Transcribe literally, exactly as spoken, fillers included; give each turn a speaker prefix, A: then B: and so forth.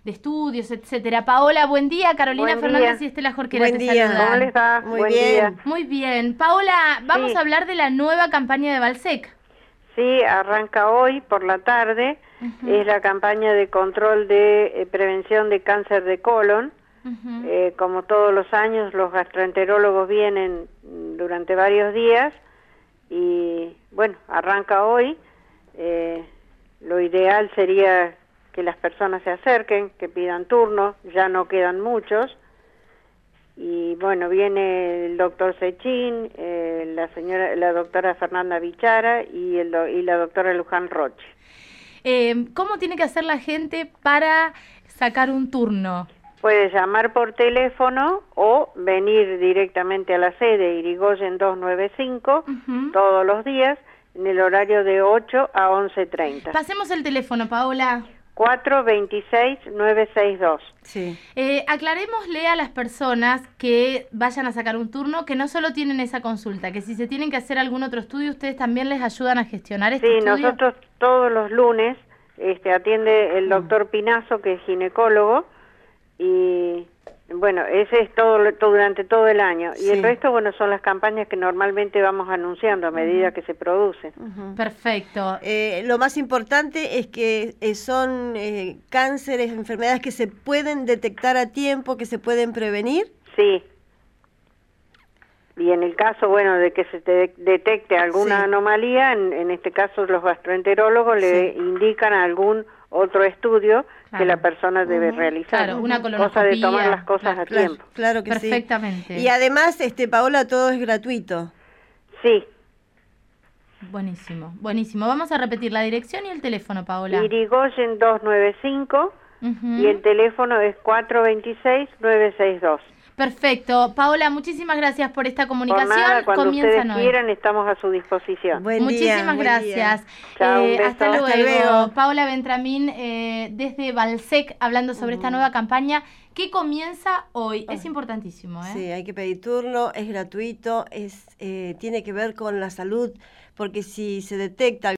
A: de estudios, etcétera. Paola, buen día. Carolina
B: Buen
A: Fernández
B: día.
A: y Estela Jorquera
C: Buen
A: te
C: día.
A: saludan.
B: ¿Cómo les va?
C: Muy
B: Buen
C: bien.
B: día.
A: Muy bien. Paola, vamos
B: Sí.
A: a hablar de la nueva campaña de Balsec.
B: Sí, arranca hoy por la tarde.
A: Uh-huh.
B: Es la campaña de control de eh, prevención de cáncer de colon.
A: Uh-huh.
B: Eh, como todos los años, los gastroenterólogos vienen durante varios días y, bueno, arranca hoy. Eh, lo ideal sería que las personas se acerquen, que pidan turno, ya no quedan muchos. Y bueno, viene el doctor Sechín, eh, la señora, la doctora Fernanda Bichara y, el do, y la doctora Luján Roche.
A: Eh, ¿Cómo tiene que hacer la gente para sacar un turno?
B: Puede llamar por teléfono o venir directamente a la sede Irigoyen doscientos noventa y cinco uh-huh. todos los días en el horario de ocho a once treinta.
A: Pasemos el teléfono, Paola.
B: cuatro dos seis, nueve seis dos.
A: Sí. Eh, aclarémosle a las personas que vayan a sacar un turno que no solo tienen esa consulta, que si se tienen que hacer algún otro estudio, ustedes también les ayudan a gestionar este
B: sí,
A: estudio.
B: Sí, nosotros todos los lunes este, atiende el doctor Pinazo, que es ginecólogo, y bueno, ese es todo, todo durante todo el año. Sí. Y el resto, bueno, son las campañas que normalmente vamos anunciando a medida uh-huh. que se producen.
A: Uh-huh. Perfecto.
C: Eh, lo más importante es que eh, son eh, cánceres, enfermedades que se pueden detectar a tiempo, que se pueden prevenir.
B: Sí. Y en el caso, bueno, de que se te detecte alguna sí. anomalía, en, en este caso los gastroenterólogos sí. le indican algún otro estudio claro. que la persona debe uh-huh. realizar.
A: Claro, una colonoscopia.
B: Cosa de tomar las cosas
A: claro,
B: a tiempo.
C: Claro, claro que
A: perfectamente.
C: Sí. Y además, este, Paola, todo es gratuito.
B: Sí.
A: Buenísimo, buenísimo. Vamos a repetir la dirección y el teléfono, Paola.
B: Irigoyen doscientos noventa y cinco uh-huh. y el teléfono es cuatro dos seis, nueve seis dos.
A: Perfecto. Paola, muchísimas gracias por esta comunicación.
B: Por nada, cuando
A: Comienzan
B: ustedes
A: hoy.
B: quieran, estamos a su disposición.
C: Buen
A: muchísimas
C: día,
A: gracias.
B: Chao,
A: eh, hasta, luego.
C: hasta luego.
A: Paola Bentramín, eh, desde Balsec, hablando sobre uh-huh. esta nueva campaña que comienza hoy. Uh-huh. Es importantísimo, ¿eh?
C: Sí, hay que pedir turno, es gratuito, es eh, tiene que ver con la salud, porque si se detecta